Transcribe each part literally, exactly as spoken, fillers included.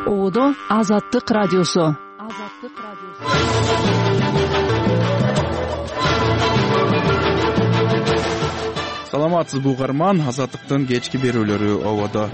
Оодо Азаттык радиосу. Азаттык радиосу. Саламатсызбы угарман, Азаттыктын кечки берүүлөрү ободо.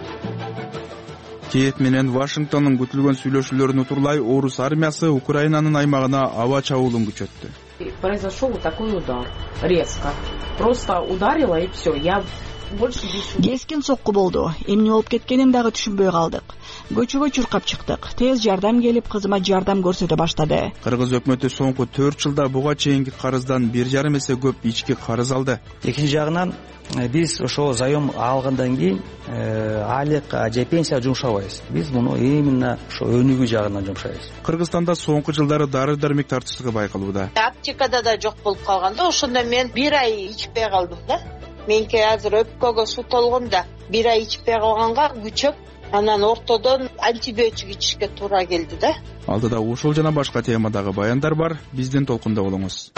Киев менен Вашингтондун күтүлгөн сүйлөшүүлөрүн утурлай орус армиясы Украинанын аймагына аба чабуулун күчөттү. Произошел такой удар, резко. Просто ударило и все. Я больше ничего. Кескин сокку болду. Эмне болуп кеткенин дагы түшүнбөй калдык. Көчөгө чуркап чыктык. Тез жардам келип, кызыма жардам көрсөтө баштады. Кыргыз өкмөтү соңку төрт жылда буга чейинки карыздан бир жарым эсе көп ички карыз алды. Экинчи жагынан биз ошо заем алгандан кийин айлык же пенсия жумшабайбыз. Биз муну именно ошо өнүгүү жагынан жумшайбыз. Кыргызстанда соңку жылдары дары-дармек тартыштыгы байкалууда. Аптекада да жок болуп калганда, ошондо мен бир ай ичпей калдым да. Менке азыр өпкөгө суу толгон да, бир ай ичпей калганга күчөп, анан ортодон антибиотик ичишке туура келди да. Алдыда ушул жана башка темадагы баяндар бар. Биздин толкунда болуңуз.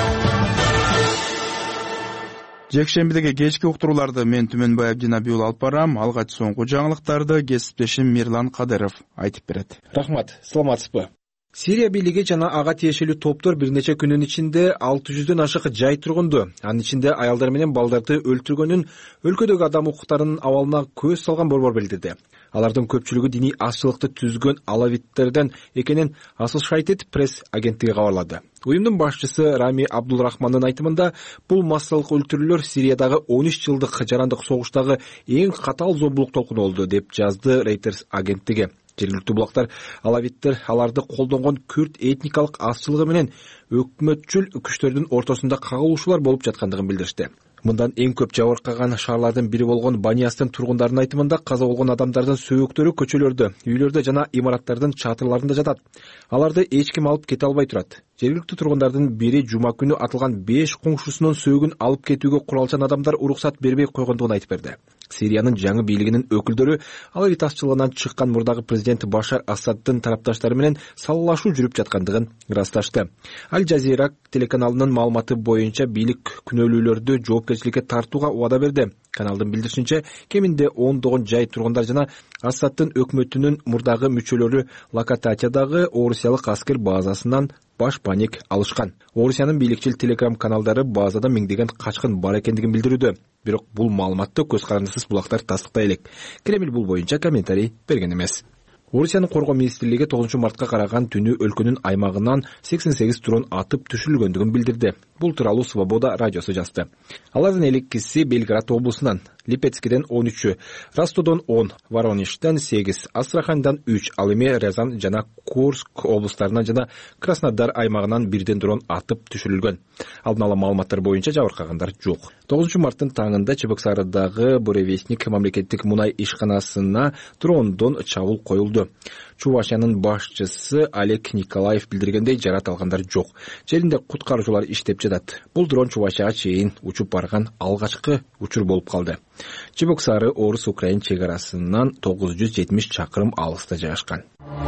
Жекшембидеги кечки уктурууларды мен Түмөнбай Абдинабиул алып барам. Алгач соңку жаңылыктарды кесиптешим Мирлан Кадыров айтып берет. Рахмат, саламатсызбы? Сирия бийлиги жана ага тиешелүү топтор бир нече күнүн ичинде алты жүздөн ашык жай тургунду, анын ичинде аялдар менен балдарды өлтүргөнүн өлкөдөгү адам укуктарынын абалына көз салган борбор билдирди. Алардын көпчүлүгү диний азчылыкты түзгөн алавиттерден экенин Associated Press агенттиги кабарлады. Уюмдун башчысы Рами Абдулрахмандын айтымында, бул массалык өлтүрүүлөр Сириядагы он үч жылдык жарандык согуштагы эң катаал зомбулук толкуну болду, деп жазды Reuters агенттиги. Жергиликтүү булактар алавиттер аларды колдонгон күрд этникалык азчылыгы менен өкмөтчүл күчтөрдүн ортосунда кагылышуулар болуп жаткандыгын билдиришти. Мындан эң көп жабыркаган шаарлардын бири болгон Баниястын тургундарынын айтымында, каза болгон адамдардын сөөктөрү көчөлөрдө, үйлөрдө жана имараттардын чатырларында жатат. Аларды эч ким алып кете албай турат. Жергиликтүү тургундардын бири жума күнү атылган беш коңшусунун сөөгүн алып кетүүгө куралчан адамдар уруксат бербей койгондугун айтып берди. Сириянын жаңы бийлигинин өкүлдөрү алавит азчылыгынан чыккан мурдагы президент Башар Асаддын тарапташтары менен саллашуу жүрүп жаткандыгын ырасташты. Аль Жазира телеканалынын маалыматы боюнча бийлик күнөөлүүлөрдү жоопкерчиликке тартууга убада берди. Каналдын билдиришинче, кеминде ондогон жай тургундар жана Асаддын өкмөтүнүн мурдагы мүчөлөрү Лакататиядагы орусиялык аскер базасынан баш паник алышкан. Орусиянын бийликчил телеграм каналдары базада миңдеген качкын бар экендигин билдирүүдө. Бирок бул маалыматты көз карандысыз булактар тастыктай элек. Кремль бул боюнча комментарий берген эмес. Орусиянын коргоо министрлиги тогузунчу мартка караган түнү өлкөнүн аймагынан сексен сегиз дрон атып түшүрүлгөндүгүн билдирди. Бул тууралуу Свобода радиосу жазды. Алардын элеккиси Белград облусунан, Липецкиден он үчү, Ростовдон он, Воронежден сегиз, Астрахандан үч, ал эми Рязань жана Курск облустарынан жана Краснодар аймагынан бирден дрон атып түшүрүлгөн. Алдын ала маалыматтар боюнча жабыркагандар жок. тогузунчу марттын таңында Чебоксарыдагы Буревестник мамлекеттик мунай ишканасына дрондон чабуул коюлду. Чувашиянын башчысы Олег Николаев билдиргендей, жарат алгандар жок. Жеринде куткаруучулар иштеп жатат. Бул дрон Чувашияга чейин учуп барган алгачкы учур болуп калды. Чебоксары орус-украин чегарасынан тогуз жүз жетимиш чакырым алыста жайгашкан.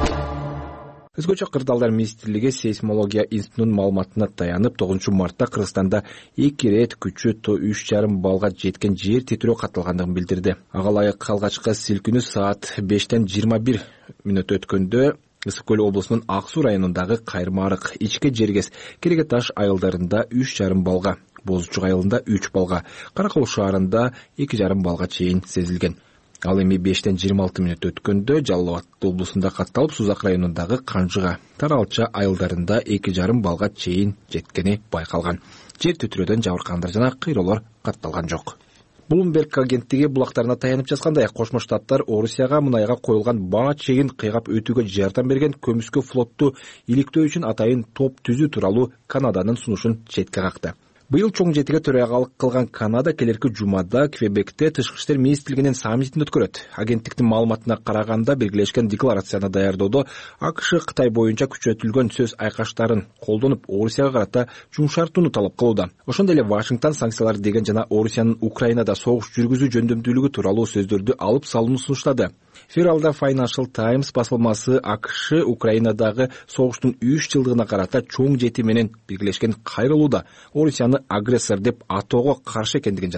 Өзгөчө Кырдаалдар министрлиги сейсмология институтунун маалыматына таянып, тогузунчу мартта Кыргызстанда эки ирет күчү үч жарым балга жеткен жер титирөө катталгандыгын билдирди. Ага ылайык алгачкы силкинүү саат бештен жыйырма бир мүнөт өткөндө Ысык көл облусунун Ак Суу районундагы Кайрмарык, Ичке Жергес, Кереге Таш айылдарында үч жарым балга, Бозучук айылында үч балга, Каракол шаарында эки жарым балга чейин сезилген. Ал эми бештен жыйырма алты мүнөт өткөндө Жалал Абад облусунда катталып, Сузак районундагы Канжыга, Таралча айылдарында эки жарым балга чейин жеткени байкалган. Жер титирөөдөн жабыркагандар жана кыйроолор катталган жок. Bloomberg агенттиги булактарына таянып жазгандай, Кошмо Штаттар Орусияга мунайга коюлган баа чегин кыйгап өтүүгө жардам берген көмүскө флотту иликтөө үчүн атайын топ түзүү тууралуу Канаданын сунушун четке какты. Быйыл чоң жетиге төрагалык кылган Канада келерки жумада Квебекте тышкы иштер министрлигинин саммитин өткөрөт. Агенттиктин маалыматына караганда, белгилешкен декларацияны даярдоодо АКШ Кытай боюнча күчөтүлгөн сөз айкаштарын колдонуп, Орусияга карата жумшартууну талап кылууда. Ошондой эле Вашингтон санкциялар деген жана Орусиянын Украинада согуш жүргүзүү жөндөмдүүлүгү тууралуу сөздөрдү алып салууну сунуштады. Февралда Financial Times басылмасы АКШ Украинадагы согуштун үч жылдыгына карата чоң жети менен белгилешкен кайрылууда Орусияны агрессор деп атоого каршы экендигин жазган.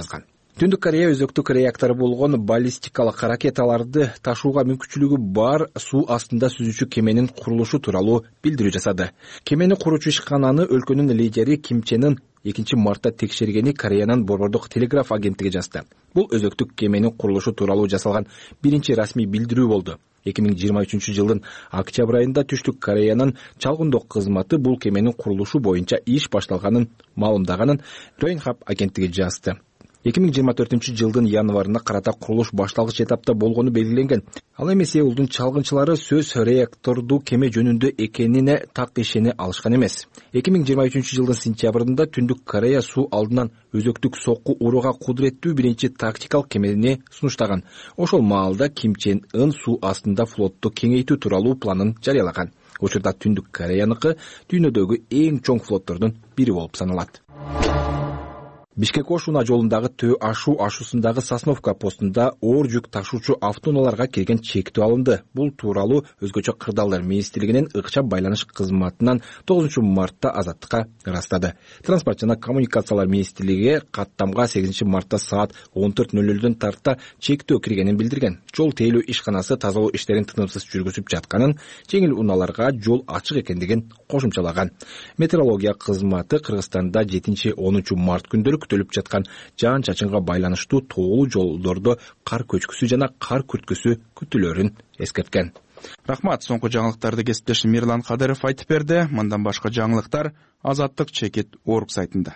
Түндүк Корея өзөктүк реактор болгон баллистикалык ракеталарды ташууга мүмкүнчүлүгү бар суу астында сүзүүчү кеменин курулушу тууралуу билдирүү жасады. Кемени куручу ишкананы өлкөнүн лидери Ким Чен Ын экинчи мартта текшергени Кореянын борбордук телеграф агенттиги жазды. Бул өзөктүк кеменин курулушу тууралуу жасалган биринчи расмий билдирүү болду. эки миң жыйырма үчүнчү жылдын октябрь айында Түштүк Кореянын чалгындоо кызматы бул кеменин курулушу боюнча иш башталганын маалымдаганын Yonhap агенттиги жазды. эки миң жыйырма төртүнчү жылдын январына карата курулуш башталгыч этапта болгону белгиленген. Ал эми Сеулдун чалгынчылары сөз реакторду кеме жөнүндө экенине так ишене алышкан эмес. эки миң жыйырма үчүнчү жылдын сентябрында Түндүк Корея суу алдынан өзөктүк сокку урууга кудуреттүү биринчи тактикалык кемени сунуштаган. Ошол маалда Ким Чен Ын суу астында флотту кеңейтүү тууралуу планын жарыялаган. Учурда Түндүк Кореяныкы дүйнөдөгү эң чоң флоттордун бири болуп саналат. Бишкек-Ош унаа жолундагы Төө ашуу ашуусундагы Сосновка постунда оор жүк ташуучу автоунааларга келген чектөө алынды. Бул тууралуу Өзгөчө кырдаалдар министрлигинин ыкчам байланыш кызматынан тогузунчу мартта Азаттыкка ырастады. Транспорт жана коммуникациялар министрлиги каттамга сегизинчи мартта саат он төрт ноль нөлдөн тарта чектөө киргенин билдирген. Жол тейлөө ишканасы тазалоо иштерин тынымсыз жүргүзүп жатканын, жеңил унааларга жол ачык экендигин кошумчалаган. Метеорология кызматы Кыргызстанда жетинчи онунчу март күндөрү күтүлүп жаткан жаан-чачынга байланыштуу тоолуу жолдордо кар көчкүсү жана кар күрткүсү күтүлөрүн эскерткен. Рахмат. Соңку жаңылыктарды кесиптешим Мирлан Кадыров айтып берди. Мындан башка жаңылыктар Азаттык чекит орг сайтында.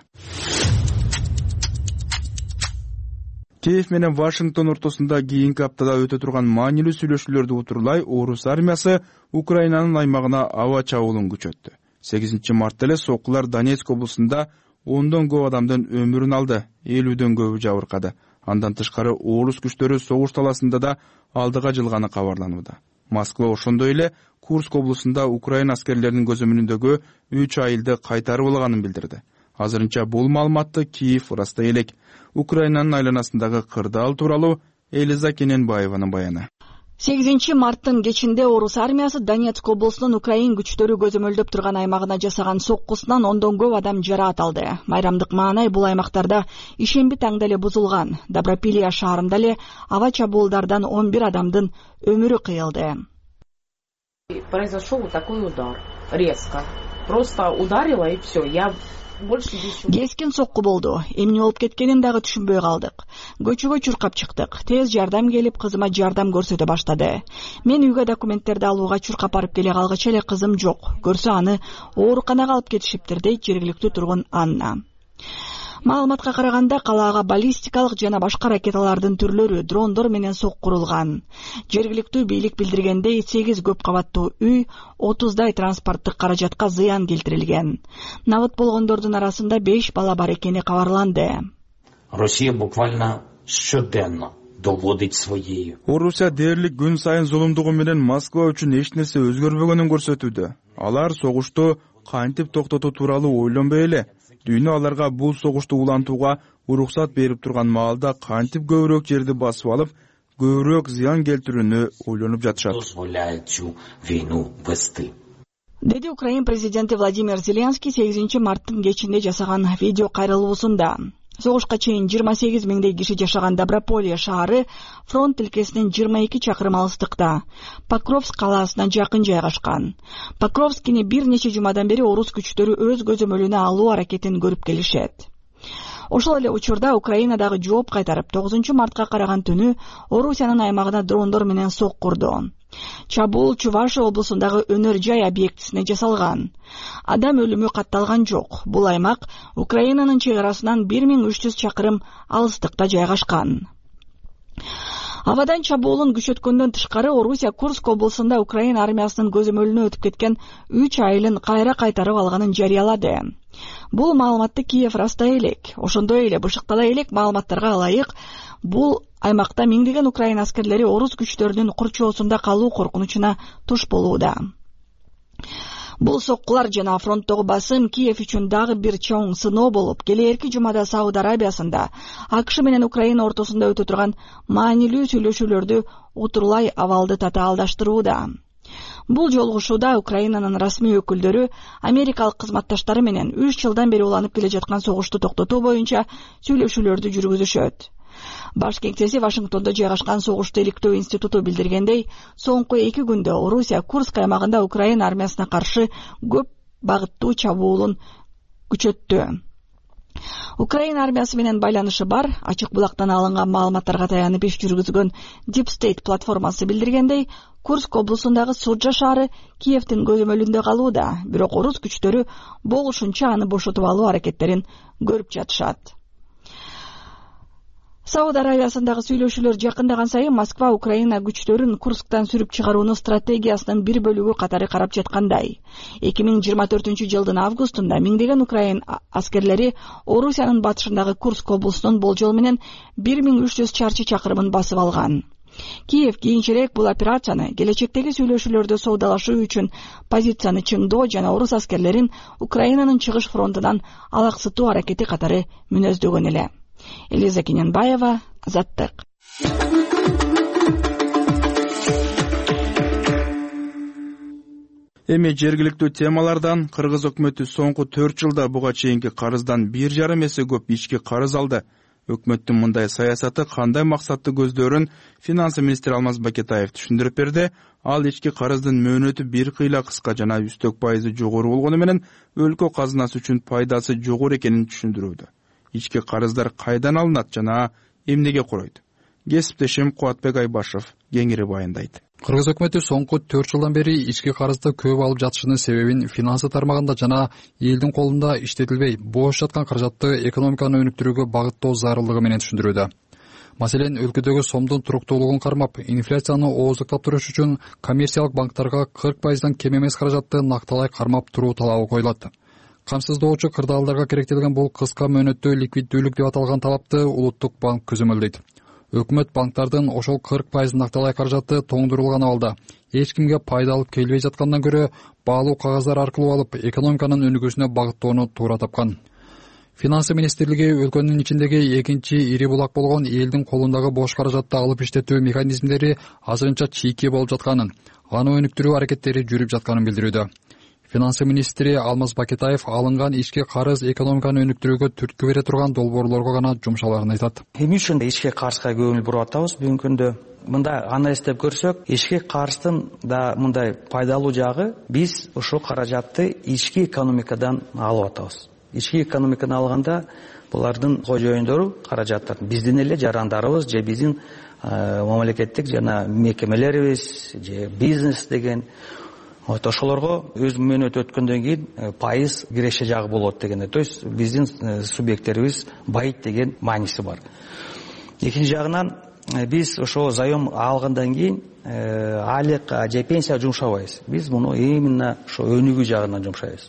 Киев менен Вашингтон ортосунда кийинки аптада өтө турган маанилүү сүйлөшүүлөрдү утурлай Орус армиясы Украинанын аймагына аба чабуулун күчөттү. сегизинчи мартта эле соккулар Донецк облусунда ондон көп адамдын өмүрүн алды, элүүдөн көбү жабыркады. Андан тышкары Орус күчтөрү согуш таласында да алдыга жылганы кабарланууда. Москва ошондой эле Курск облусунда Украина аскерлеринин көзөмөлүндөгү үч айылды кайтарып алганын билдирди. Азырынча бул маалыматты Киев ырастай элек. Украинанын айланасындагы кырдаал тууралуу Элиза Кененбаеванын баяны. сегизинчи марттын кечинде Орус армиясы Донецк облусунун Украин күчтөрү көзөмөлдөп турган аймагына жасаган соккусунан ондон көп адам жараат алды. Майрамдык маанай бул аймактарда ишемби таңда эле бузулган. Добропилия шаарында эле аба чабуулдардан он бир адамдын өмүрү кыйылды. Произошел такой удар. Резко. Просто ударило и все. Я Кескин сокку болду. Эмне болуп кеткенин дагы түшүнбөй калдык. Көчөгө чуркап чыктык. Тез жардам келип, кызыма жардам көрсөтө баштады. Мен үйгө документтерди алууга чуркап барып келе калгыча эле кызым жок. Көрсө аны ооруканага алып кетишиптир, дейт жергиликтүү тургун Анна. Маалыматка караганда калаага баллистикалык жана башка ракеталардын түрлөрү дрондор менен соккурулган. Жергиликтүү бийлик билдиргендей сегиз көп кабаттуу үй, отуздай транспорттук каражатка зыян келтирилген. Набыт болгондордун арасында беш бала бар экени кабарланды. Россия буквально щоденно доводит своей. Орусия дээрлик күн сайын зулумдугу менен Москва үчүн эч нерсе өзгөрбөгөнүн көрсөтүүдө. Алар согушту кантип токтотуу тууралуу ойлонбой эле, дүйнө аларга бул согушту улантууга уруксат берип турган маалда кантип көбүрөөк жерди басып алып, көбүрөөк зыян келтирүүнү ойлонуп жатышат. Деди Украин президенти Владимир Зеленский сегизинчи марттын кечинде жасаган видео кайрылуусунда. Согушка чейин жыйырма сегиз миңдей киши жашаган Доброполье шаары фронт тилкесинен жыйырма эки чакырым алыстыкта, Покровск калаасына жакын жайгашкан. Покровскини бир нече жумадан бери орус күчтөрү өз көзөмөлүнө алуу аракетин көрүп келишет. Ошол эле учурда Украинадагы жооп кайтарып, тогузунчу мартка караган түнү Орусиянын аймагына дрондор менен соккурду. Чабуул Чувашия облусундагы өнөр жай объектисине жасалган. Адам өлүмү катталган жок. Бул аймак Украинанын чек арасынан бир миң үч жүз чакырым алыстыкта жайгашкан. Абадан чабуулун күчөткөндөн тышкары Орусия Курск облусунда Украина армиясынын көзөмөлүнө өтүп кеткен үч айылын кайра кайтарып алганын жарыялады. Бул маалыматты Киев растай элек. Ошондой эле бышыктала элек маалыматтарга ылайык, бул аймакта миңдеген Украина аскерлери орус күчтөрүнүн курчоосунда калуу коркунучуна туш болууда. Бул соккулар жана фронттогу басым Киев үчүн дагы бир чоң сыноо болуп, келээрки жумада Сауд Арабиясында АКШ менен Украина ортосунда өтө турган маанилүү сүйлөшүүлөрдү утурлай абалды татаалдаштырууда. Бул жолугушууда Украинанын расмий өкүлдөрү америкалык кызматташтары менен үч жылдан бери уланып келе жаткан согушту токтотуу боюнча сүйлөшүүлөрдү жүргүзүшөт. Баш кеңсеси Вашингтондо жайгашкан согушту иликтөө институту билдиргендей, соңку эки күндө Орусия Курск аймагында Украина армиясына каршы көп багыттуу чабуулун күчөттү. Украина армиясы менен байланышы бар ачык булактан алынган маалыматтарга таянып иш жүргүзгөн Deep State платформасы билдиргендей, Курск облусундагы Суджа шаары Киевдин көзөмөлүндө калууда, бирок орус күчтөрү болушунча аны бошотуп алуу аракеттерин көрүп жатышат. Сауд Аравиясындагы сүйлөшүүлөр жакындаган сайын Москва Украина күчтөрүн Курсктан сүрүп чыгарууну стратегиясынын бир бөлүгү катары карап жаткандай. эки миң жыйырма төртүнчү жылдын августунда миңдеген Украин аскерлери Орусиянын батышындагы Курск облусунун болжол менен бир миң үч жүз чарчы чакырымын басып алган. Киев кийинчерээк бул операцияны келечектеги сүйлөшүүлөрдө соодалашуу үчүн позицияны чыңдоо жана орус аскерлерин Украинанын чыгыш фронтунан алаксытуу аракети катары мүнөздөгөн эле. Элиза Кененбаева, Азаттык. Эми жергиликтүү темалардан Кыргыз өкмөтү соңку төрт жылда буга чейинки карыздан бир жарым эсе көп ички карыз алды. Өкмөттүн мындай саясаты кандай максатты көздөрүн финансы министри Алмаз Бакетаев түшүндүрүп берди. Ал ички карыздын мөөнөтү бир кыйла кыска жана үстөк пайызы жогору болгону менен өлкө казынасы үчүн пайдасы жогору экенин түшүндүрүүдө. Ички карыздар кайдан алынат жана эмнеге куройт? Кесиптешим Кубатбек Айбашев кеңири баяндайт. Кыргыз өкмөтү соңку төрт жылдан бери ички карызды көп алып жатышынын себебин финансы тармагында жана элдин колунда иштетилбей бош жаткан каражатты экономиканы өнүктүрүүгө багыттоо зарылдыгы менен түшүндүрүүдө. Маселен, өлкөдөгү сомдун туруктуулугун кармап, инфляцияны ооздуктап туруш үчүн коммерциялык банктарга кырк пайыздан кем эмес каражатты накталай кармап туруу талабы коюлат. Камсыздоочу кырдаалдарга керектелген бул кыска мөөнөттүү ликвиддүүлүк деп аталган талапты Улуттук банк көзөмөлдөйт. Өкмөт банктардын ошол кырк пайыз накталай каражатты тоңдурулган абалда эч кимге пайда алып келбей жаткандан көрө баалуу кагаздар аркылуу алып экономиканын өнүгүүсүнө багыттоону туура тапкан. Финансы министрлиги өлкөнүн ичиндеги экинчи ири булак болгон элдин колундагы бош каражатты алып иштетүү механизмдери азырынча чийки болуп жатканын, аны өнүктүрүү аракеттери жүрүп жатканын билдирүүдө. Финансы министри Алмаз Бакетаев алынган ички карыз экономиканы өнүктүрүүгө түрткү бере турган долбоорлорго гана жумшаларын айтат. Эмне үчүн ички карызга көңүл буруп атабыз бүгүнкү күндө? Мында анализдеп көрсөк, ички карыздын да мындай пайдалуу жагы, биз ошол каражатты ички экономикадан алып атабыз. Ички экономиканы алганда булардын кожоюндору каражаттар биздин эле жарандарыбыз же биздин мамлекеттик жана мекемелерибиз же бизнес деген вот ошолорго өз мөөнөтү өткөндөн кийин пайыз киреше жагы болот дегенде, то есть биздин субъекттерибиз байыйт деген мааниси бар. Экинчи жагынан биз ошо заем алгандан кийин айлык же пенсия жумшабайбыз. Биз муну именно ошо өнүгүү жагынан жумшайбыз.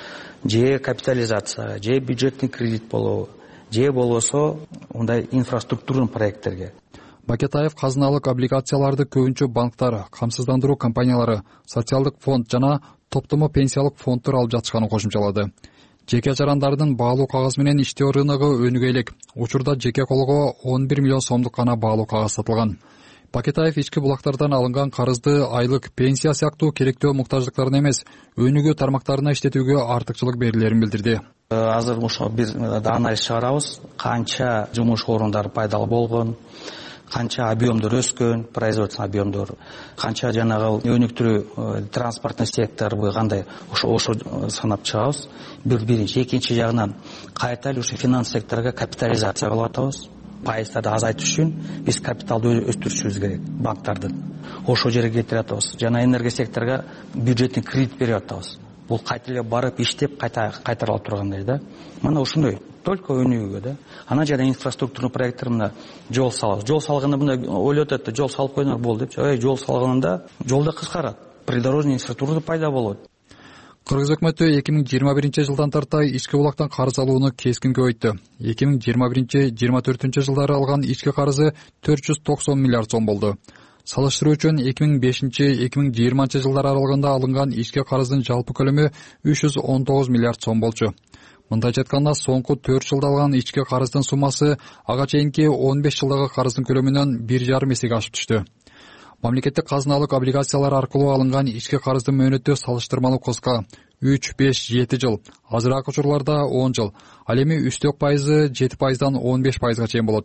Же капитализация, же бюджеттик кредит болобу, же болбосо мындай инфраструктурный проекттерге. Бакетаев казыналык облигацияларды көбүнчө банктар, камсыздандыруу компаниялары, социалдык фонд жана топтомо пенсиялык фонддор алып жатышканын кошумчалады. Жеке жарандардын баалуу кагаз менен иштөө рыногу өнүгө элек. Учурда жеке колго он бир миллион сомдук гана баалуу кагаз сатылган. Бакетаев ички булактардан алынган карызды айлык пенсия сыяктуу керектөө муктаждыктарына эмес, өнүгүү тармактарына иштетүүгө артыкчылык берилерин билдирди. Азыр ошо биз анализ чыгарабыз, канча жумуш орундары пайда болгон, канча объемдор өскөн, производственный объемдор, канча жанагы өнүктүрүү транспортный сектору кандай, ошо ошо санап чыгабыз. Бир биринчи, экинчи жагынан кайта эле ошо финанс секторго капитализация кылып атабыз. Пайыздарды азайтыш үчүн биз капиталды өстүрүшүбүз керек банктардын. Ошол жерге кетирип атабыз. Жана энергия секторго бюджеттик кредит берип атабыз. Бул кайта эле барып иштеп кайта кайтарылып тургандай да. Мына ушундай только өнүгүүгө да. Ана жана инфраструктурный проекттер мына жол салабыз. Жол салганда мындай ойлоп атат, жол салып койгондар болду деп. Ой, жол салганда жолда кыскарат. Придорожный инфраструктура пайда болот. Кыргыз өкмөтү эки миң жыйырма биринчи жылдан тартай ички булактан карыз алууну кескин көбөйттү. эки миң жыйырма биринчи жыйырма төртүнчү жылдары алган ички карызы төрт жүз токсон миллиард сом болду. Салыштыруу үчүн эки миң бешинчи эки миң жыйырманчы жылдар аралыгында алынган ички карыздын жалпы көлөмү үч жүз он тогуз миллиард сом болчу. Мындайча айтканда, соңку төрт жылда алган ички карыздын суммасы ага чейинки он беш жылдагы карыздын көлөмүнөн бир жарым эсеге ашып түштү. Мамлекеттик казыналык облигациялар аркылуу алынган ички карыздын мөөнөтү салыштырмалуу кыска үч, беш, жети жыл, азыраак учурларда он жыл. Ал эми үстөк пайызы жети пайыздан он беш пайызга чейин болот.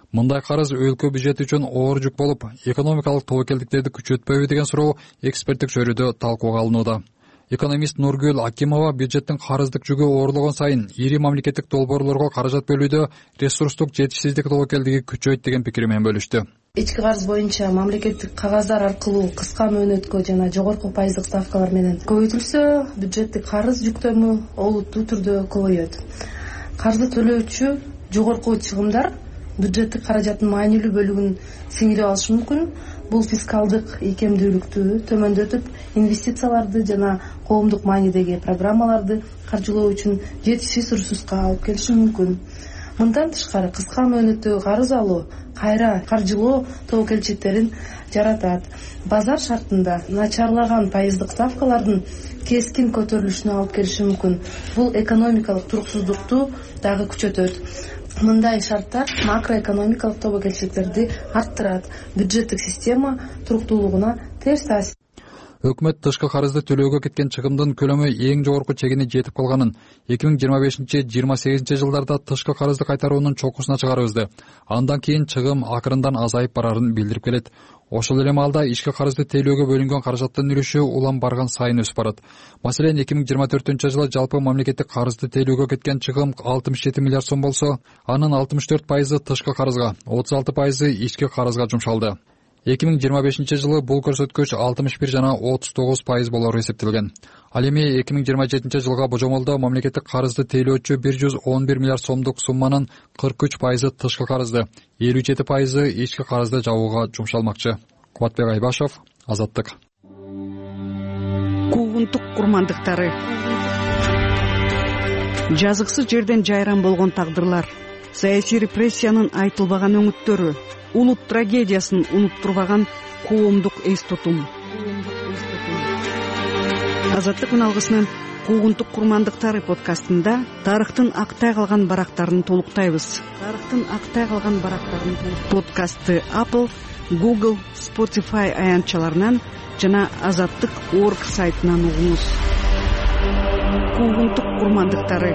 Мындай карыз өлкө бюджети үчүн оор жүк болуп, экономикалык тобокелдиктерди күчөтпөйбү деген суроо эксперттик чөйрөдө талкууга алынууда. Экономист Нургүл Акимова бюджеттин карыздык жүгү оорлогон сайын ири мамлекеттик долбоорлорго каражат бөлүүдө ресурстук жетишсиздик тобокелдиги күчөйт деген пикири менен бөлүштү. Ички карыз боюнча мамлекеттик кагаздар аркылуу кыска мөөнөткө жана жогорку пайыздык ставкалар менен көбөйтүлсө, бюджеттик карыз жүктөмү олуттуу түрдө көбөйөт. Карызды төлөөчү жогорку чыгымдар бюджеттик каражаттын маанилүү бөлүгүн сиңирип алышы мүмкүн. Бул фискалдык ийкемдүүлүктү төмөндөтүп, инвестицияларды жана коомдук маанидеги программаларды каржылоо үчүн жетишсиз ресурска алып келиши мүмкүн. Мындан тышкары кыска мөөнөттөгү карыз алуу кайра каржылоо тобокелчиликтерин жаратат. Базар шартында начарлаган пайыздык ставкалардын кескин көтөрүлүшүнө алып келиши мүмкүн. Бул экономикалык туруксуздукту дагы күчөтөт. Мындай шарттар макроэкономикалык тобокелчиликтерди арттырат, бюджеттик система туруктуулугуна терс таасир. Өкмөт тышкы карызды төлөөгө кеткен чыгымдын көлөмү эң жогорку чегине жетип калганын, эки миң жыйырма бешинчи жыйырма сегизинчи жылдарда тышкы карызды кайтаруунун чокусуна чыгарыбызды. Андан кийин чыгым акырындан азайып барарын билдирип келет. Ошол эле маалда ички карызды тейлөөгө бөлүнгөн каражаттын үлүшү улам барган сайын өсүп барат. Маселен, эки миң жыйырма төртүнчү жылы жалпы мамлекеттик карызды тейлөөгө кеткен чыгым алтымыш жети миллиард сом болсо, анын алтымыш төрт пайызы тышкы карызга, отуз алты пайызы ички карызга жумшалды. эки миң жыйырма бешинчи жылы бул көрсөткүч алтымыш бир жана отуз тогуз пайыз болору эсептелген. Ал эми эки миң жыйырма жетинчи жылга божомолдо мамлекеттик карызды тейлөөчү бир жүз он бир миллиард сомдук сумманын кырк үч пайызы тышкы карызды, элүү жети пайызы ички карызды жабууга жумшалмакчы. Кубатбек Айбашев, Азаттык. Куугунтук курмандыктары. Жазыксыз жерден жайран болгон тагдырлар, саясий репрессиянын айтылбаган өңүттөрү, улут трагедиясын унуттурбаган коомдук эс тутум. Азаттык үналгысынын Куугунтук курмандыктары подкастында тарыхтын актай калган барактарын толуктайбыз. Тарыхтын актай калган барактарын подкастты Apple, Google, Spotify аянтчаларынан жана азаттык точка орг сайтынан угуңуз. Куугунтук курмандыктары.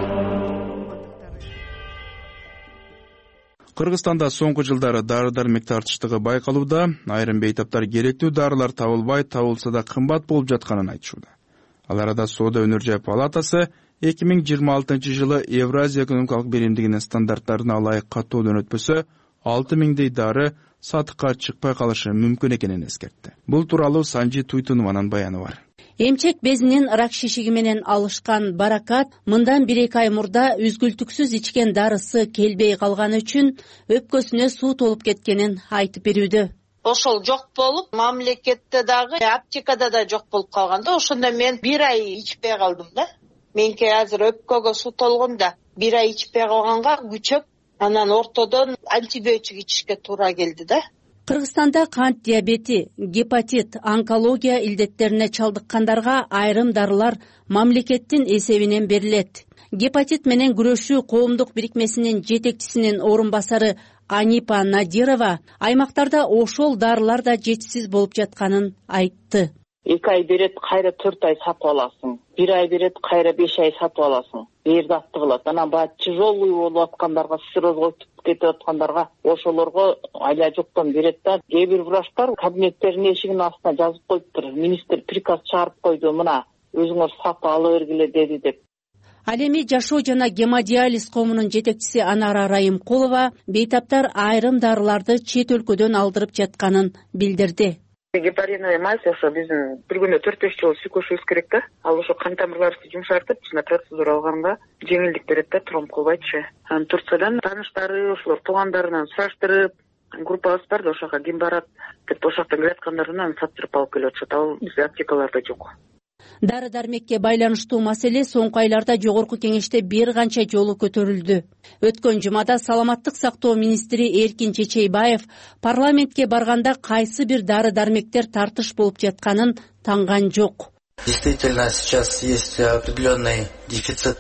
Кыргызстанда соңку жылдары дары-дармек тартыштыгы байкалууда. Айрым бейтаптар керектүү дарылар табылбай, табылса да кымбат болуп жатканын айтышууда. Ал арада Соода өнөр жай палатасы эки миң жыйырма алтынчы жылы Евразия экономикалык биримдигинин стандарттарына ылайык каттоодон өтпөсө, алты миңдей дары сатыкка чыкпай калышы мүмкүн экенин эскертти. Бул тууралуу Санжи Туйтунованын баяны бар. Эмчек безинин рак шишиги менен алышкан Баракат мындан бир эки ай мурда үзгүлтүксүз ичкен дарысы келбей калганы үчүн өпкөсүнө суу толуп кеткенин айтып берүүдө. Ошол жок болуп, мамлекетте дагы, аптекада да жок болуп калганда, ошондо мен бир ай ичпей калдым да. Менке азыр өпкөгө суу толгонда бир ай ичпей калганга күчөп, анан ортодон антибиотик ичишке туура келди да. Кыргызстанда кант диабети, гепатит, онкология илдеттерине чалдыккандарга айрым дарылар мамлекеттин эсебинен берилет. Гепатит менен күрөшүү коомдук бирикмесинин жетекчисинин орун басары Анипа Надирова аймактарда ошол дарылар да жетишсиз болуп жатканын айтты. эки ай берет, кайра төрт ай сатып аласың. бир ай берет, кайра беш ай сатып аласың. Берди атты кылат. Анан баягы тяжелый болуп аткандарга, сиррозго өтүп кетип аткандарга ошолорго айла жоктон берет да. Кээ бир врачтар кабинеттеринин эшигинин астына жазып коюптур. Министр приказ чыгарып койду, мына өзүңөр сатып ала бергиле деди деп. Ал эми жашоо жана гемодиализ коомунун жетекчиси Анара Райымкулова бейтаптар айрым дарыларды чет өлкөдөн алдырып жатканын билдирди. Гепариновый мазь ошо биздин бир күндө төрт беш жолу сүйкөшүбүз керек да. Ал ошо кан тамырларыбызды жумшартып, жана процедура алганга жеңилдик берет да, тромб кылбайчы. Анан Турциядан тааныштары, ошолор туугандарынан сураштырып, группабыз бар да, ошого ким барат деп ошол жактан келаткандарынан сатып алып келип атышат. Ал биздин аптекаларда жок. Дары-дармекке байланыштуу маселе соңку айларда жогорку кеңеште бир канча жолу көтөрүлдү. Өткөн жумада саламаттык сактоо министри Эркин Чечейбаев парламентке барганда кайсы бир дары-дармектер тартыш болуп жатканын танган жок. Действительно, сейчас есть определенный дефицит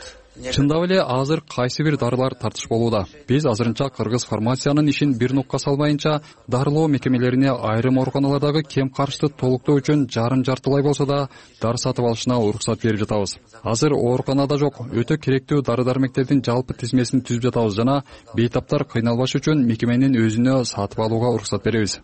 Чындап эле азыр кайсы бир дарылар тартыш болууда. Биз азырынча кыргыз фармациянын ишин бир нокка салбайынча дарылоо мекемелерине айрым ооруканалардагы кем карышты толуктоо үчүн жарым жартылай болсо да дары сатып алышына уруксат берип жатабыз. Азыр ооруканада жок, өтө керектүү дары-дармектердин жалпы тизмесин түзүп жатабыз жана бейтаптар кыйналбаш үчүн мекеменин өзүнө сатып алууга уруксат беребиз.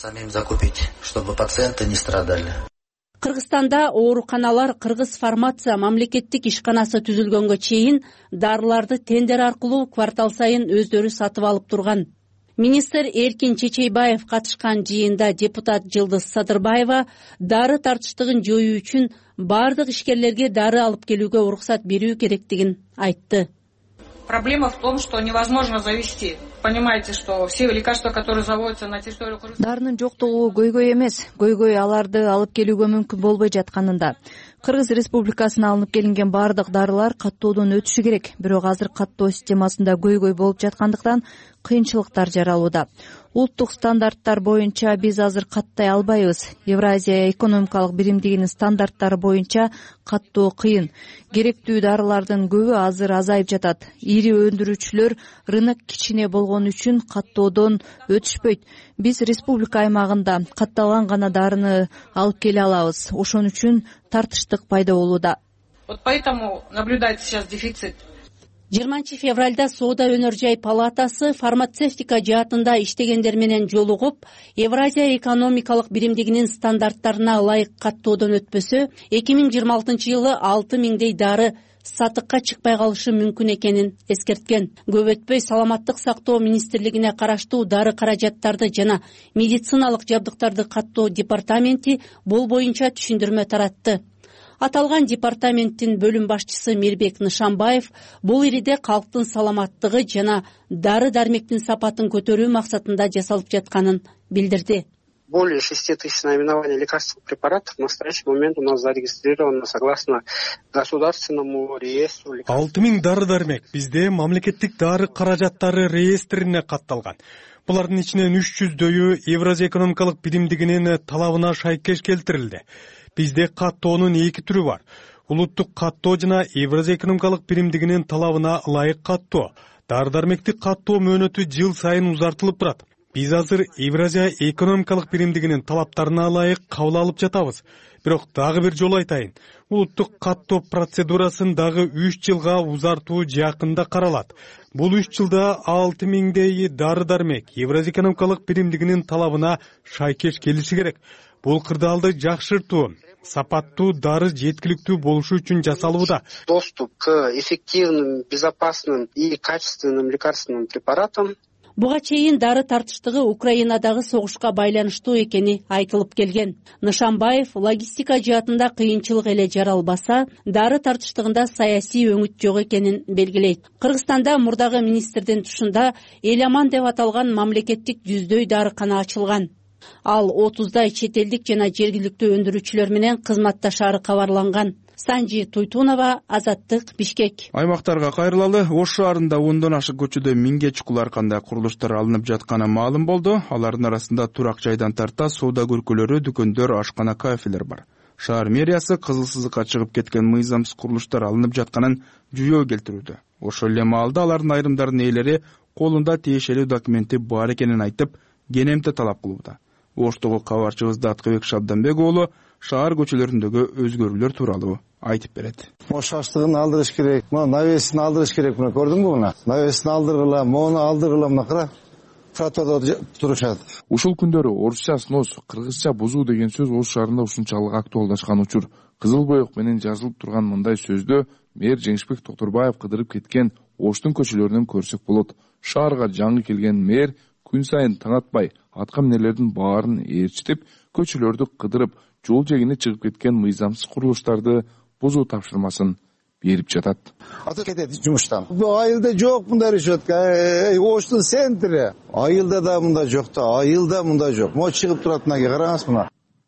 Кыргызстанда ооруканалар Кыргыз фармация мамлекеттик ишканасы түзүлгөнгө чейин дарыларды тендер аркылуу квартал сайын өздөрү сатып алып турган. Министр Эркин Чечейбаев катышкан жыйында депутат Жылдыз Садырбаева дары тартыштыгын жоюу үчүн бардык ишкерлерге дары алып келүүгө уруксат берүү керектигин айтты. Проблема в том, что невозможно завести. Понимаете, что все лекарства, которые заводятся на территории Кыргызстана... Дарынын жоктугу көйгөй эмес, көйгөй аларды алып келүүгө мүмкүн болбой жатканында. Кыргыз Республикасына алынып келинген бардык дарылар каттоодон өтүшү керек, бирок азыр каттоо системасында көйгөй болуп жаткандыктан кыйынчылыктар жаралууда. Улуттук стандарттар боюнча биз азыр каттай албайбыз. Евразия экономикалык биримдигинин стандарттары боюнча каттоо кыйын. Керектүү дарылардын көбү азыр азайып жатат. Ири өндүрүүчүлөр рынок кичине болгон үчүн каттоодон өтүшпөйт. Биз республика аймагында катталган гана дарыны алып келе алабыз. Ошон үчүн тартыштык пайда болууда. Вот поэтому наблюдается сейчас дефицит. жыйырманчы февралда Соода өнөр жай палатасы фармацевтика жаатында иштегендер менен жолугуп, Евразия экономикалык биримдигинин стандарттарына ылайык каттоодон өтпөсө, эки миң жыйырма алтынчы жылы алты миңдей дары сатыкка чыкпай калышы мүмкүн экенин эскерткен. Көп өтпөй Саламаттык сактоо министрлигине караштуу дары каражаттарды жана медициналык жабдыктарды каттоо департаменти бул боюнча түшүндүрмө таратты. Аталган департаменттин бөлүм башчысы Мирбек Нышанбаев бул ириде калктын саламаттыгы жана дары-дармектин сапатын көтөрүү максатында жасалып жатканын билдирди. Более шести тысяч наименований лекарственных препаратов в настоящий момент у нас зарегистрировано согласно государственному реестру. алты миң дары-дармек бизде мамлекеттик дары каражаттары реестрине катталган. Булардын ичинен үч жүздөйү Евразия экономикалык биримдигинин талабына шайкеш келтирилди. Бизде каттоонун эки түрү бар. Улуттук каттоо жана Евразия экономикалык биримдигинин талабына ылайык каттоо. Дары-дармектик каттоо мөөнөтү жыл сайын узартылып турат. Биз азыр Евразия экономикалык биримдигинин талаптарына ылайык кабыл алып жатабыз. Бирок дагы бир жолу айтайын. Улуттук каттоо процедурасын дагы үч жылга узартуу жакында каралат. Бул үч жылда алты миңдей дары-дармек Евразия экономикалык биримдигинин талабына шайкеш келиши керек. Бул кырдаалды жакшыртуу, сапаттуу дары жеткиликтүү болушу үчүн жасалууда. Доступ к эффективным, безопасным и качественным лекарственным препаратам. Буга чейин дары тартыштыгы Украинадагы согушка байланыштуу экени айтылып келген. Нышанбаев логистика жаатында кыйынчылык эле жаралбаса, дары тартыштыгында саясий өңүт жок экенин белгилейт. Кыргызстанда мурдагы министрдин тушунда эл аман деп аталган мамлекеттик жүздөй дарыкана ачылган. Ал отуздай чет элдик жана жергиликтүү өндүрүүчүлөр менен кызматташары кабарланган. Санжи Туйтунова, Азаттык, Бишкек. Аймактарга кайрылалы. Ош шаарында ондон ашык көчөдө миңге чукул ар кандай курулуштар алынып жатканы маалым болду. Алардын арасында турак жайдан тарта соода көркөлөрү, дүкөндөр, ашкана, кафелер бар. Шаар мэриясы кызыл сызыкка чыгып кеткен мыйзамсыз курулуштар алынып жатканын жүйөө келтирүүдө. Ошол эле маалда алардын айрымдарынын ээлери колунда тиешелүү документи бар экенин айтып, кенемте талап кылууда. Оштогу кабарчыбыз Даткыбек Шабданбек уулу шаар көчөлөрүндөгү өзгөрүүлөр тууралуу айтып берет. Бошаштыгын алдырыш керек, мына навесин алдырыш керек. Мына көрдүңбү мына? Навесин алдыргыла, мону алдыргыла, мына кара. Тротуарда турушат. Ушул күндөрү орусча снос, кыргызча бузуу деген сөз Ош шаарында ушунчалык актуалдашкан учур. Кызыл боек менен жазылып турган мындай сөздө мэр Жеңишбек Токторбаев кыдырып кеткен Оштун көчөлөрүнөн көрсөк болот. Шаарга жаңы келген мэр күн сайын таң атпай атка минерлердин баарын ээрчитип, көчөлөрдү кыдырып, жол жегине чыгып кеткен мыйзамсыз курулуштарды бузуу тапшырмасын берип жатат. Ата кетет жумуштан. Бу айылда жок мындай решетка. Оштун центри. Айылда да мындай жок да, айылда мындай жок. Мо чыгып турат мына караңыз мына.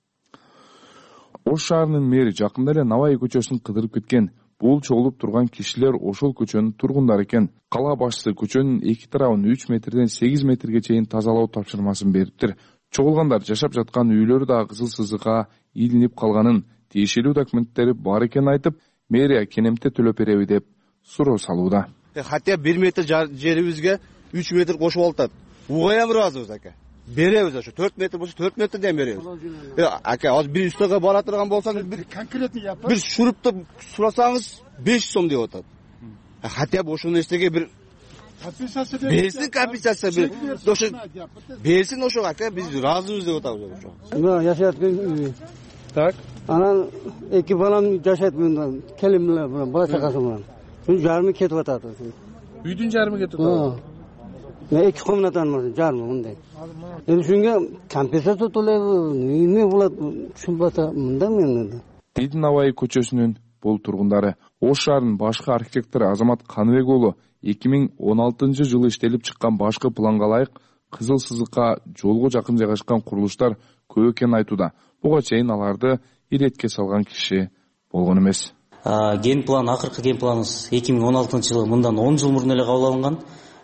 Ош шаарынын мэри жакында эле Навай көчөсүн кыдырып кеткен. Бул чогулуп турган кишилер ошол көчөнүн тургундары экен. Кала башчысы көчөнүн эки тарабын үч метрден сегиз метрге чейин тазалоо тапшырмасын бериптир. Чогулгандар жашап жаткан үйлөрү да кызыл сызыкка илинип калганын, тиешелүү документтери бар экенин айтып, мэрия кенемте төлөп береби деп суроо салууда. Хотя бир метр жерибизге үч метр кошуп алып атат. Угаям ыраазыбыз ака. Беребиз ошо төрт метр болсо төрт метрден беребиз. Ака, азыр бир үстөгө бара турган болсоңуз бир конкретный япыр. Бир шурупты сурасаңыз беш сом деп атат. Хотя бы ошол нерсеге бир компенсация берсин, компенсация бир ошо берсин ошого ака, биз ыраазыбыз деп атабыз ошо. Мен жашайт үй. Так. Анан эки балам жашайт мындан. Келим менен бала чагасы менен. Үч жарымы кетип атат. Үйдүн жарымы кетип атат. Мен эки комнатаны жарымы мындай. Эми ушунга компенсация төлөйбү, эмне болот түшүнбөй атам мында мен. Дейдин Набай көчөсүнүн бул тургундары Ош шаарынын башкы архитектору Азамат Каныбек уулу эки миң он алтынчы жылы иштелип чыккан башкы планга ылайык кызыл сызыкка жолго жакын жайгашкан курулуштар көп экенин айтууда. Буга чейин аларды иретке салган киши болгон эмес. Ген план, акыркы ген планыбыз эки миң он алтынчы жылы мындан он жыл мурун эле кабыл алынган.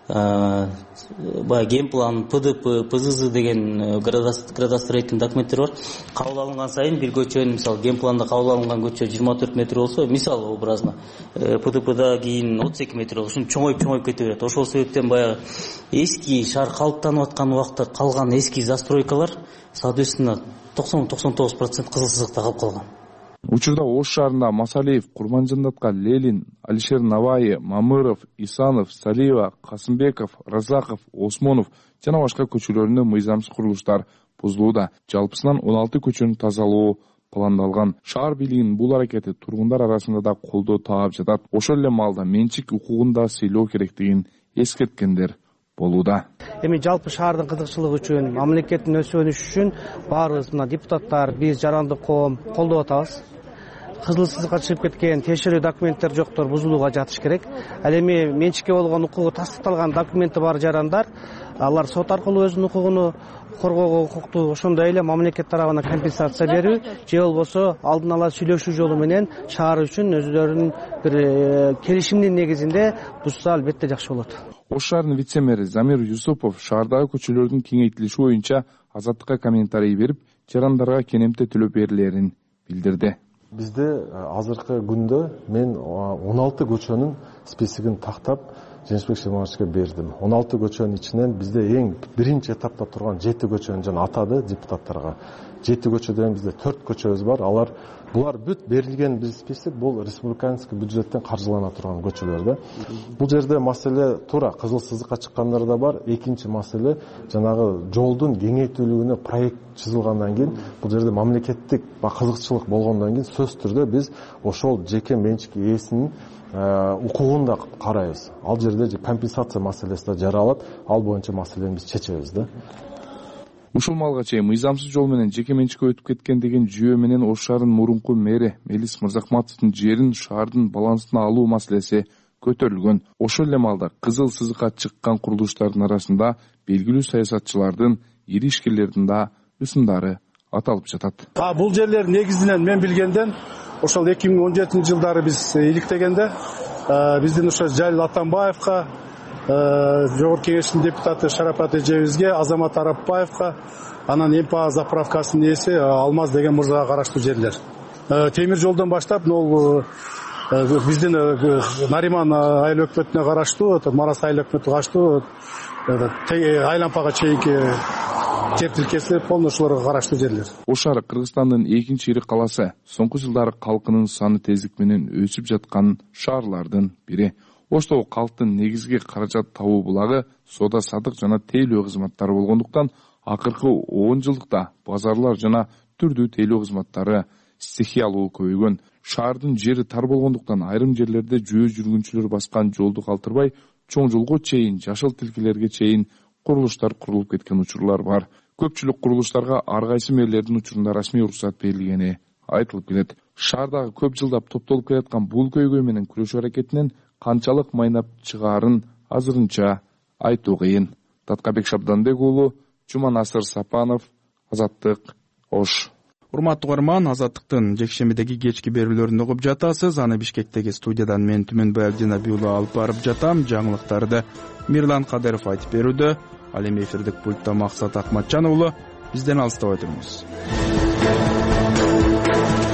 Баягы ген план, П Д П, П З З деген градостроительный документтер бар. Кабыл алынган сайын бир көчөнүн, мисалы, ген планда кабыл алынган көчө жыйырма төрт метр болсо, мисалы образно, П Д Пда кийин отуз эки метр болсо, чоңоюп-чоңоюп кете берет. Ошол себептен баягы эски шаар калыптанып аткан убакта калган эски застройкалар, соответственно, токсон токсон тогуз процент кызыл сызыкта калып калган. Учурда Ош шаарында Масалиев, Курманжандатка, Лелин, Алишер Наваи, Мамыров, Исанов, Салиева, Касымбеков, Разаков, Осмонов жана башка көчөлөрүндө мыйзамсыз курулуштар бузулууда. Жалпысынан он алты көчөнүн тазалоо пландалган. Шаар бийлигинин бул аракети тургундар арасында да колдоо таап жатат. Ошол эле маалда менчик укугун да сыйлоо керектигин эскерткендер болууда. Эми жалпы шаардын кызыкчылыгы үчүн, мамлекеттин өсүнүшү үчүн баарыбыз мына депутаттар, биз жарандык коом колдоп атабыз. Кызыл сызыкка чыгып кеткен тиешелүү документтер жоктор бузулууга жатыш керек. Ал эми менчикке болгон укугу тастыкталган документи бар жарандар, алар сот аркылуу өзүнүн укугуну коргоого укуктуу. Ошондой эле мамлекет тарабынан компенсация берүү же болбосо алдын ала сүйлөшүү жолу менен шаар үчүн өзүлөрүнүн бир келишимдин негизинде бузса албетте жакшы болот. Ош шаарынын вице-мэри Замир Юсупов шаардагы көчөлөрдүн кеңейтилиши боюнча Азаттыкка комментарий берип, жарандарга кенемте төлөп берилерин билдирди. Бизде азыркы күндө мен он алты көчөнүн списигин тактап Жеңишбек Шимановичке бердим. он алты көчөнүн ичинен бизде эң биринчи этапта турган жети көчөнү жана атады депутаттарга. жети көчөдөн бизде төрт көчөбүз бар. Алар булар бүт берилген биз список бул республиканский бюджеттен каржылана турган көчөлөр да. Бул жерде маселе туура кызыл сызыкка чыккандар да бар. Экинчи маселе жанагы жолдун кеңейтүүлүгүнө проект чызылгандан кийин бул жерде мамлекеттик кызыкчылык болгондон кийин сөзсүз түрдө биз ошол жеке менчик ээсинин укугун да карайбыз. Ал жерде компенсация маселеси да жаралат. Ал боюнча маселени биз чечебиз да. Ушул малга чейин мыйзамсыз жол менен жеке менчикке өтүп кеткен деген жүйө менен Ош шаарынын мурунку мэри Мелис Мырзахматовдун жерин шаардын балансына алуу маселеси көтөрүлгөн. Ошол эле маалда кызыл сызыкка чыккан курулуштардын арасында белгилүү саясатчылардын, ири ишкерлердин да ысымдары аталып жатат. А бул жерлер негизинен мен билгенден ошол эки миң он жетинчи жылдары биз иликтегенде биздин ошо Жалил Атамбаевка, Жогорку Кеңештин депутаты Шарапат эжебизге, Азамат Арапбаевка, анан Эмпа заправкасынын ээси Алмаз деген мырзага караштуу жерлер. Темир жолдон баштап бул биздин Нариман айыл өкмөтүнө караштуу, Марас айыл өкмөтүнө караштуу Айлампага чейинки жер тилкеси полный ошолорго караштуу жерлер. Ош шаары Кыргызстандын экинчи ири каласы. Соңку жылдары калкынын саны тездик менен өсүп жаткан шаарлардын бири. Оштогу калктын негизги каражат табуу булагы соода садык жана тейлөө кызматтары болгондуктан акыркы он жылдыкта базарлар жана түрдүү тейлөө кызматтары стихиялуу көбөйгөн. Шаардын жери тар болгондуктан айрым жерлерде жөө жүргүнчүлөр баскан жолду калтырбай чоң жолго чейин, жашыл тилкелерге чейин курулуштар курулуп кеткен учурлар бар. Көпчүлүк курулуштарга ар кайсы мэрлердин учурунда расмий уруксат берилгени айтылып келет. Шаардагы көп жылдап топтолуп келаткан бул көйгөй менен күрөшүү аракетинен канчалык майнап чыгаарын азырынча айтуу кыйын. Таткабек Шабданбек уулу, Жуманасыр Сапанов, Азаттык, Ош. Урматтуу угарман, Азаттыктын жекшембидеги кечки берүүлөрүн угуп жатасыз. Аны Бишкектеги студиядан мен Түмөнбай Абдинабий уулу алып барып жатам. Жаңылыктарды Мирлан Кадыров айтып берүүдө. Ал эми эфирдик пультта Максат Акматжан уулу. Бизден алыстабай туруңуз.